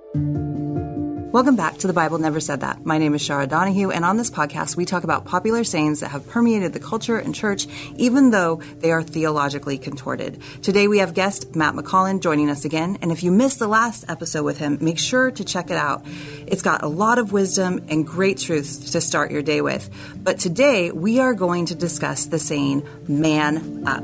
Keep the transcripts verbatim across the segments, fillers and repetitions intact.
Welcome back to The Bible Never Said That. My name is Shara Donahue, and on this podcast, we talk about popular sayings that have permeated the culture and church, even though they are theologically contorted. Today, we have guest Matt McCollin joining us again, and if you missed the last episode with him, make sure to check it out. It's got a lot of wisdom and great truths to start your day with. But today, we are going to discuss the saying, man up.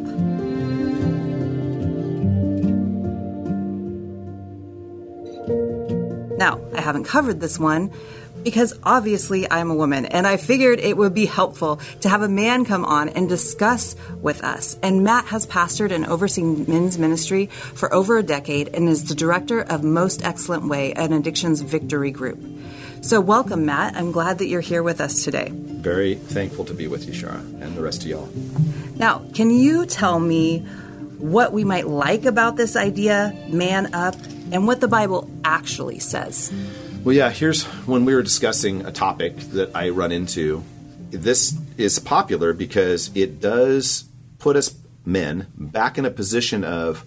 Now, I haven't covered this one because obviously I'm a woman, and I figured it would be helpful to have a man come on and discuss with us. And Matt has pastored and overseen men's ministry for over a decade and is the director of Most Excellent Way, an addictions victory group. So welcome, Matt. I'm glad that you're here with us today. Very thankful to be with you, Shara, and the rest of y'all. Now, can you tell me what we might like about this idea, man up, and what the Bible actually says? Well, yeah, here's when we were discussing a topic that I run into. This is popular because it does put us men back in a position of,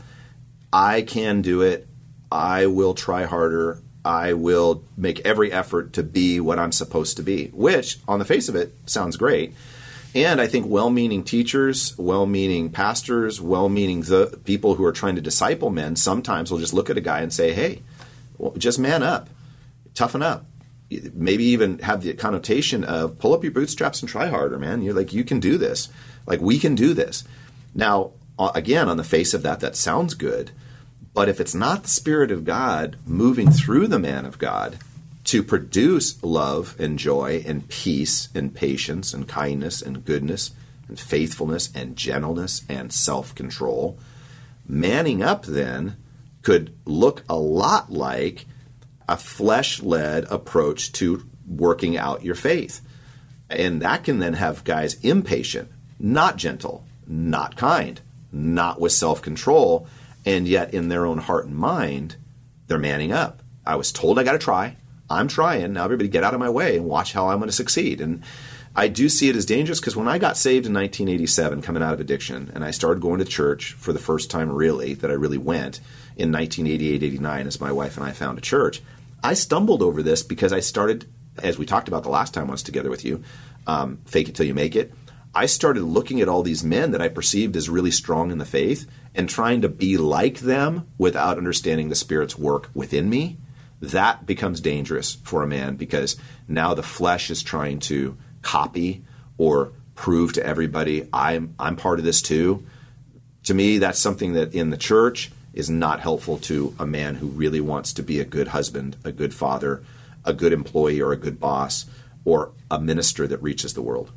I can do it, I will try harder, I will make every effort to be what I'm supposed to be, which, on the face of it, sounds great. And I think well-meaning teachers, well-meaning pastors, well-meaning the people who are trying to disciple men sometimes will just look at a guy and say, hey, well, just man up, toughen up. Maybe even have the connotation of pull up your bootstraps and try harder, man. You're like, you can do this. Like, we can do this. Now, again, on the face of that, that sounds good. But if it's not the Spirit of God moving through the man of God to produce love and joy and peace and patience and kindness and goodness and faithfulness and gentleness and self-control, manning up then could look a lot like a flesh-led approach to working out your faith. And that can then have guys impatient, not gentle, not kind, not with self-control, and yet in their own heart and mind, they're manning up. I was told I got to try. I'm trying. Now everybody get out of my way and watch how I'm going to succeed. And I do see it as dangerous because when I got saved in nineteen eighty-seven, coming out of addiction, and I started going to church for the first time really, that I really went, in nineteen eighty-eight, eighty-nine, as my wife and I found a church, I stumbled over this because I started, as we talked about the last time I was together with you, um, fake it till you make it. I started looking at all these men that I perceived as really strong in the faith and trying to be like them without understanding the Spirit's work within me. That becomes dangerous for a man because now the flesh is trying to copy or prove to everybody, I'm I'm part of this too. To me, that's something that in the church is not helpful to a man who really wants to be a good husband, a good father, a good employee or a good boss, or a minister that reaches the world.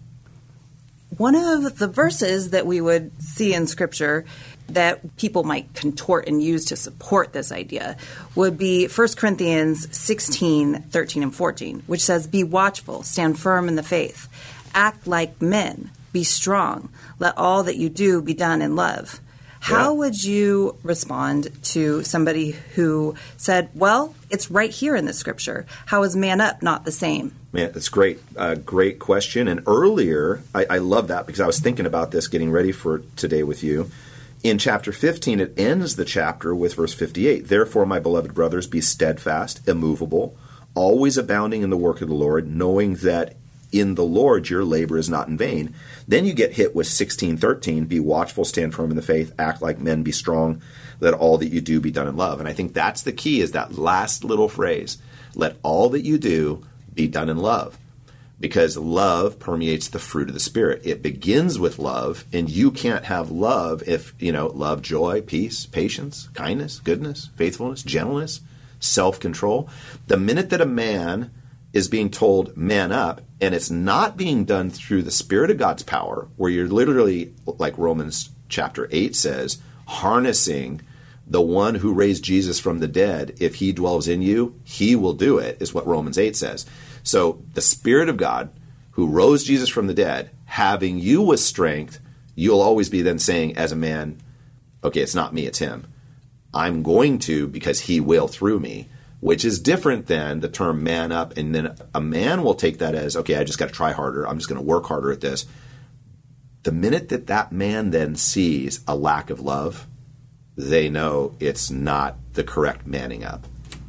One of the verses that we would see in Scripture that people might contort and use to support this idea would be First Corinthians sixteen, thirteen, and fourteen, which says, be watchful, stand firm in the faith, act like men, be strong, let all that you do be done in love. How yeah. would you respond to somebody who said, well, it's right here in the Scripture. How is man up not the same? Man, that's great. Uh, great question. And earlier, I, I love that because I was thinking about this getting ready for today with you. In chapter fifteen, it ends the chapter with verse fifty-eight. Therefore, my beloved brothers, be steadfast, immovable, always abounding in the work of the Lord, knowing that in the Lord your labor is not in vain. Then you get hit with sixteen thirteen, be watchful, stand firm in the faith, act like men, be strong, let all that you do be done in love. And I think that's the key, is that last little phrase, let all that you do be done in love. Because love permeates the fruit of the Spirit. It begins with love, and you can't have love if, you know, love, joy, peace, patience, kindness, goodness, faithfulness, gentleness, self-control. The minute that a man is being told, man up, and it's not being done through the Spirit of God's power, where you're literally, like Romans chapter eight says, harnessing the one who raised Jesus from the dead. If he dwells in you, he will do it, is what Romans eight says. So the Spirit of God, who rose Jesus from the dead, having you with strength, you'll always be then saying as a man, okay, it's not me, it's him. I'm going to because he will through me, which is different than the term man up. And then a man will take that as, okay, I just got to try harder. I'm just going to work harder at this. The minute that that man then sees a lack of love, they know it's not the correct manning up.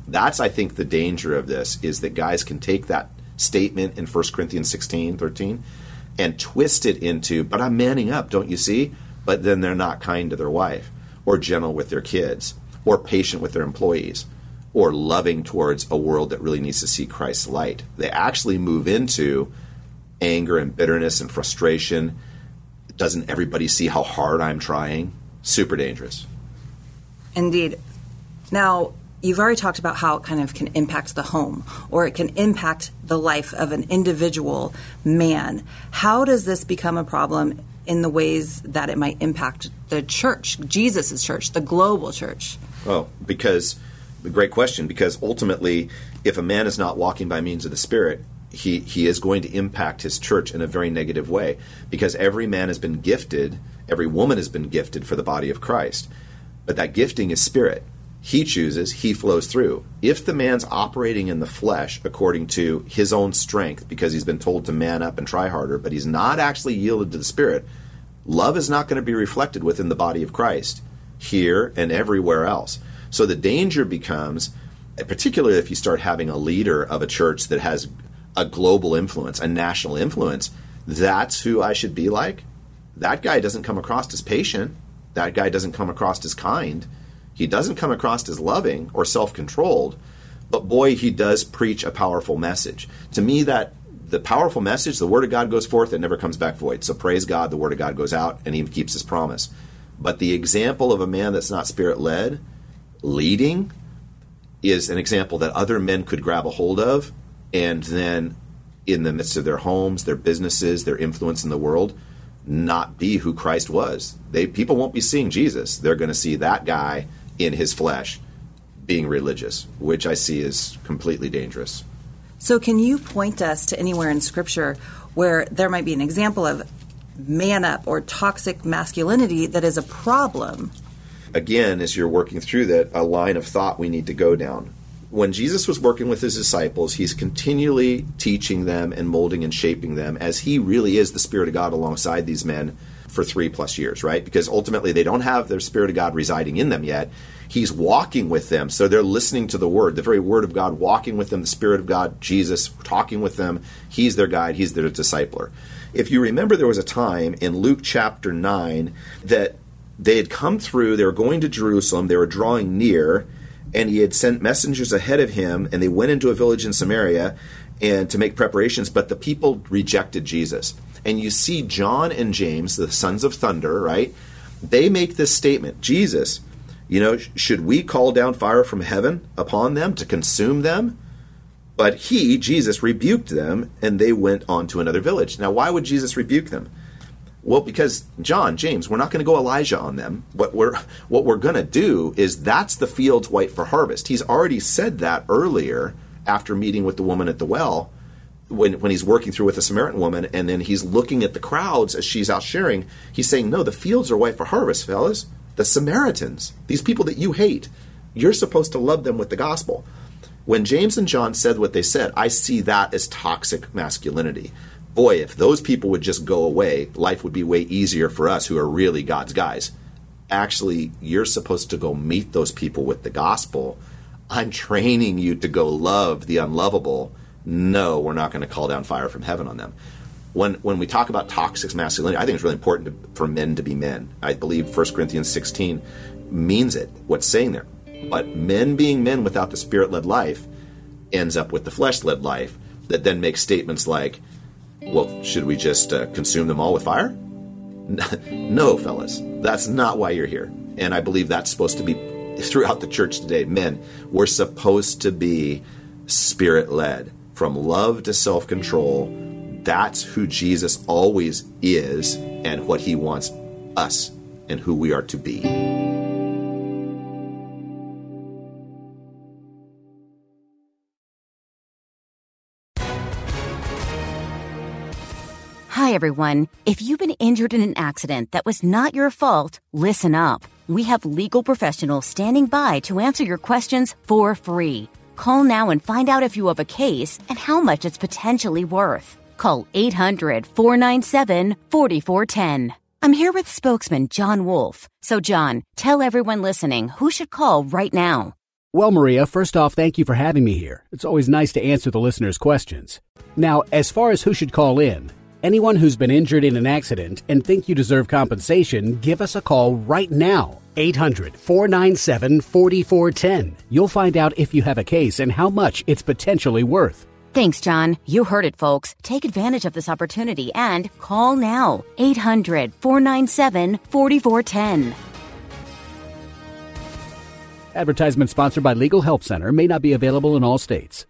That's, I think, the danger of this, is that guys can take that statement in First Corinthians sixteen, thirteen and twist it into, but I'm manning up, don't you see? But then they're not kind to their wife, or gentle with their kids, or patient with their employees, or loving towards a world that really needs to see Christ's light. They actually move into anger and bitterness and frustration. Doesn't everybody see how hard I'm trying? Super dangerous. Indeed. Now, you've already talked about how it kind of can impact the home, or it can impact the life of an individual man. How does this become a problem in the ways that it might impact the church, Jesus' church, the global church? Oh, because, great question, because ultimately, if a man is not walking by means of the Spirit, he, he is going to impact his church in a very negative way, because every man has been gifted, every woman has been gifted for the body of Christ. But that gifting is spirit. He chooses, he flows through. If the man's operating in the flesh according to his own strength, because he's been told to man up and try harder, but he's not actually yielded to the Spirit, love is not going to be reflected within the body of Christ, here and everywhere else. So the danger becomes, particularly if you start having a leader of a church that has a global influence, a national influence, that's who I should be like? That guy doesn't come across as patient. That guy doesn't come across as kind. He doesn't come across as loving or self-controlled, but boy, he does preach a powerful message. To me, that the powerful message, the Word of God goes forth, it never comes back void. So praise God, the Word of God goes out, and he keeps his promise. But the example of a man that's not Spirit-led, leading, is an example that other men could grab a hold of, and then in the midst of their homes, their businesses, their influence in the world, not be who Christ was. They people won't be seeing Jesus. They're going to see that guy in his flesh being religious, which I see is completely dangerous. So can you point us to anywhere in Scripture where there might be an example of man up or toxic masculinity that is a problem? Again, as you're working through that, a line of thought we need to go down. When Jesus was working with his disciples, he's continually teaching them and molding and shaping them, as he really is the Spirit of God alongside these men for three plus years, right? Because ultimately they don't have their Spirit of God residing in them yet. He's walking with them, so they're listening to the Word, the very Word of God, walking with them, the Spirit of God, Jesus, talking with them. He's their guide. He's their discipler. If you remember, there was a time in Luke chapter nine that they had come through, they were going to Jerusalem, they were drawing near, and he had sent messengers ahead of him, and they went into a village in Samaria and to make preparations, but the people rejected Jesus. And you see John and James, the sons of thunder, right? They make this statement, Jesus, you know, should we call down fire from heaven upon them to consume them? But he, Jesus, rebuked them, and they went on to another village. Now, why would Jesus rebuke them? Well, because John, James, we're not going to go Elijah on them. What we're what we're going to do is that's the fields white for harvest. He's already said that earlier after meeting with the woman at the well, when when he's working through with the Samaritan woman, and then he's looking at the crowds as she's out sharing. He's saying, no, the fields are white for harvest, fellas. The Samaritans, these people that you hate, you're supposed to love them with the gospel. When James and John said what they said, I see that as toxic masculinity. Boy, if those people would just go away, life would be way easier for us who are really God's guys. Actually, you're supposed to go meet those people with the gospel. I'm training you to go love the unlovable. No, we're not going to call down fire from heaven on them. When when we talk about toxic masculinity, I think it's really important to, for men to be men. I believe First Corinthians sixteen means it, what's saying there. But men being men without the Spirit-led life ends up with the flesh-led life that then makes statements like, well, should we just uh, consume them all with fire? No, fellas. That's not why you're here. And I believe that's supposed to be throughout the church today. Men, we're supposed to be Spirit-led. From love to self-control, that's who Jesus always is and what he wants us and who we are to be. Hi, everyone. If you've been injured in an accident that was not your fault, listen up. We have legal professionals standing by to answer your questions for free. Call now and find out if you have a case and how much it's potentially worth. Call eight hundred, four nine seven, four four one zero. I'm here with spokesman John Wolf. So, John, tell everyone listening who should call right now. Well, Maria, first off, thank you for having me here. It's always nice to answer the listeners' questions. Now, as far as who should call in, anyone who's been injured in an accident and think you deserve compensation, give us a call right now. eight hundred, four nine seven, four four one zero. You'll find out if you have a case and how much it's potentially worth. Thanks, John. You heard it, folks. Take advantage of this opportunity and call now. eight hundred, four nine seven, four four one zero. Advertisement sponsored by Legal Help Center. May not be available in all states.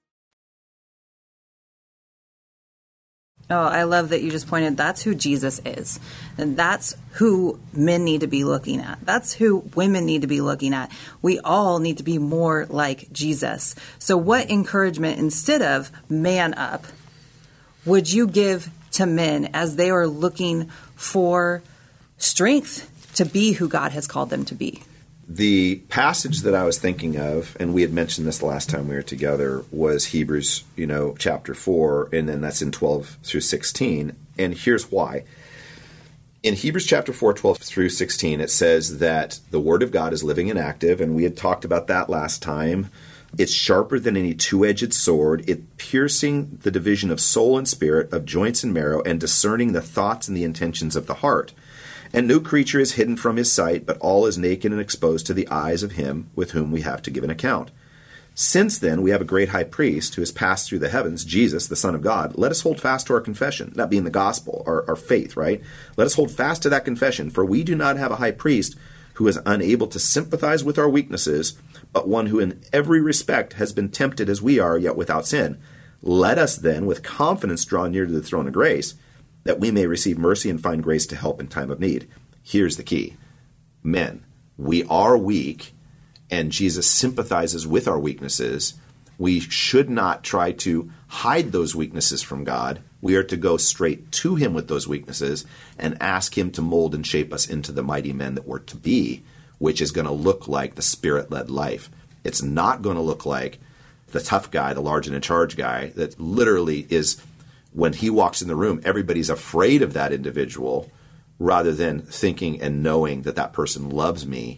Oh, I love that you just pointed, that's who Jesus is. And that's who men need to be looking at. That's who women need to be looking at. We all need to be more like Jesus. So what encouragement, instead of man up, would you give to men as they are looking for strength to be who God has called them to be? The passage that I was thinking of, and we had mentioned this the last time we were together, was Hebrews, you know, chapter four, and then that's in twelve through sixteen. And here's why. In Hebrews chapter four, twelve through sixteen, it says that the Word of God is living and active, and we had talked about that last time. It's sharper than any two-edged sword, it piercing the division of soul and spirit, of joints and marrow, and discerning the thoughts and the intentions of the heart. And no creature is hidden from his sight, but all is naked and exposed to the eyes of him with whom we have to give an account. Since then we have a great high priest who has passed through the heavens, Jesus, the Son of God. Let us hold fast to our confession, that being the gospel, our, our faith, right? Let us hold fast to that confession, for we do not have a high priest who is unable to sympathize with our weaknesses, but one who in every respect has been tempted as we are, yet without sin. Let us then with confidence draw near to the throne of grace, that we may receive mercy and find grace to help in time of need. Here's the key. Men, we are weak, and Jesus sympathizes with our weaknesses. We should not try to hide those weaknesses from God. We are to go straight to him with those weaknesses and ask him to mold and shape us into the mighty men that we're to be, which is going to look like the Spirit-led life. It's not going to look like the tough guy, the large and in charge guy, that literally is, when he walks in the room, everybody's afraid of that individual rather than thinking and knowing that that person loves me.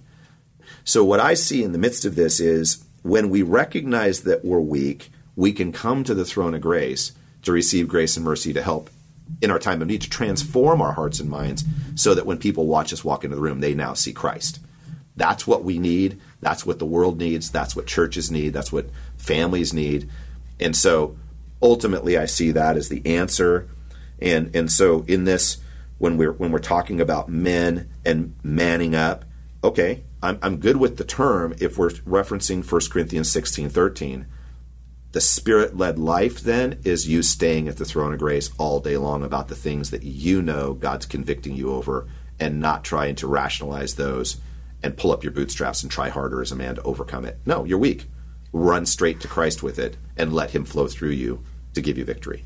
So what I see in the midst of this is when we recognize that we're weak, we can come to the throne of grace to receive grace and mercy to help in our time of need, to transform our hearts and minds so that when people watch us walk into the room, they now see Christ. That's what we need. That's what the world needs. That's what churches need. That's what families need. And so ultimately, I see that as the answer. And and so in this, when we're when we're talking about men and manning up, okay, I'm I'm good with the term if we're referencing First Corinthians sixteen thirteen. The Spirit-led life, then, is you staying at the throne of grace all day long about the things that you know God's convicting you over, and not trying to rationalize those and pull up your bootstraps and try harder as a man to overcome it. No, you're weak. Run straight to Christ with it and let him flow through you to give you victory.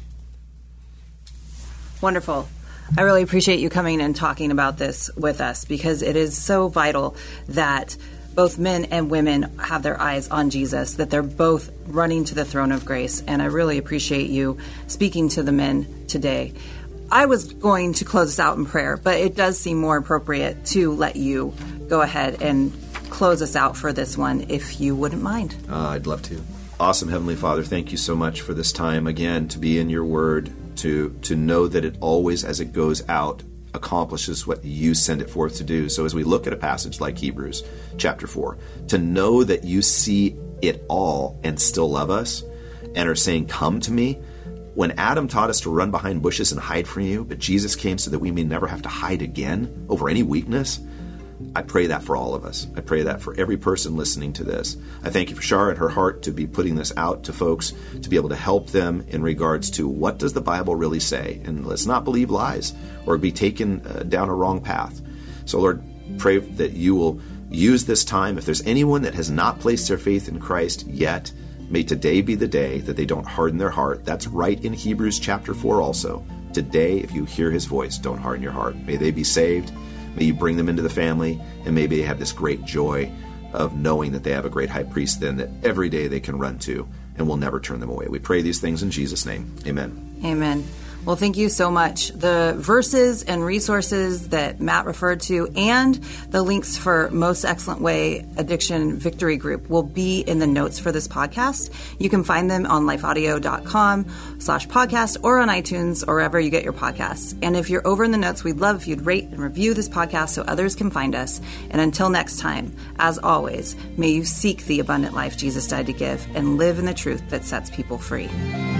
Wonderful. I really appreciate you coming and talking about this with us, because it is so vital that both men and women have their eyes on Jesus, that they're both running to the throne of grace. And I really appreciate you speaking to the men today. I was going to close us out in prayer, but it does seem more appropriate to let you go ahead and close us out for this one, if you wouldn't mind. Uh, I'd love to. Awesome, Heavenly Father, thank you so much for this time, again, to be in your word, to to know that it always, as it goes out, accomplishes what you send it forth to do. So as we look at a passage like Hebrews chapter four, to know that you see it all and still love us and are saying, come to me. When Adam taught us to run behind bushes and hide from you, but Jesus came so that we may never have to hide again over any weakness, I pray that for all of us. I pray that for every person listening to this. I thank you for Shara and her heart to be putting this out to folks, to be able to help them in regards to what does the Bible really say? And let's not believe lies or be taken uh, down a wrong path. So Lord, pray that you will use this time. If there's anyone that has not placed their faith in Christ yet, may today be the day that they don't harden their heart. That's right in Hebrews chapter four also. Today, if you hear his voice, don't harden your heart. May they be saved. May you bring them into the family, and maybe they have this great joy of knowing that they have a great high priest then that every day they can run to and will never turn them away. We pray these things in Jesus' name. Amen. Amen. Well, thank you so much. The verses and resources that Matt referred to and the links for Most Excellent Way Addiction Victory Group will be in the notes for this podcast. You can find them on lifeaudio.com slash podcast or on iTunes or wherever you get your podcasts. And if you're over in the notes, we'd love if you'd rate and review this podcast so others can find us. And until next time, as always, may you seek the abundant life Jesus died to give and live in the truth that sets people free.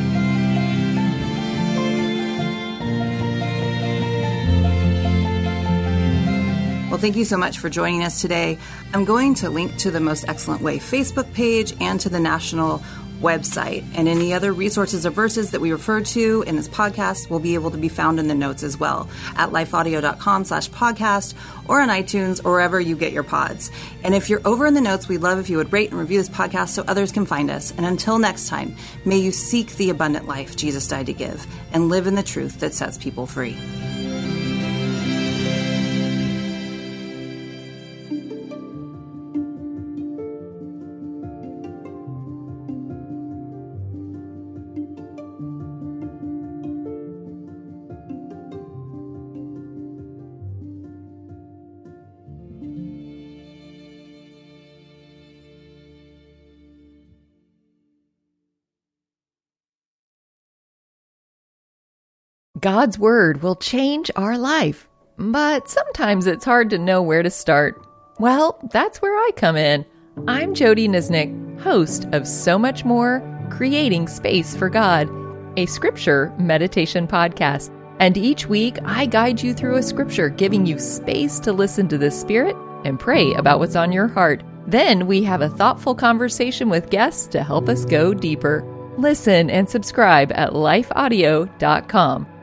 Well, thank you so much for joining us today. I'm going to link to the Most Excellent Way Facebook page and to the national website. And any other resources or verses that we refer to in this podcast will be able to be found in the notes as well at lifeaudio.com slash podcast or on iTunes or wherever you get your pods. And if you're over in the notes, we'd love if you would rate and review this podcast so others can find us. And until next time, may you seek the abundant life Jesus died to give and live in the truth that sets people free. God's Word will change our life, but sometimes it's hard to know where to start. Well, that's where I come in. I'm Jody Nisnik, host of So Much More, Creating Space for God, a scripture meditation podcast. And each week, I guide you through a scripture, giving you space to listen to the Spirit and pray about what's on your heart. Then we have a thoughtful conversation with guests to help us go deeper. Listen and subscribe at life audio dot com.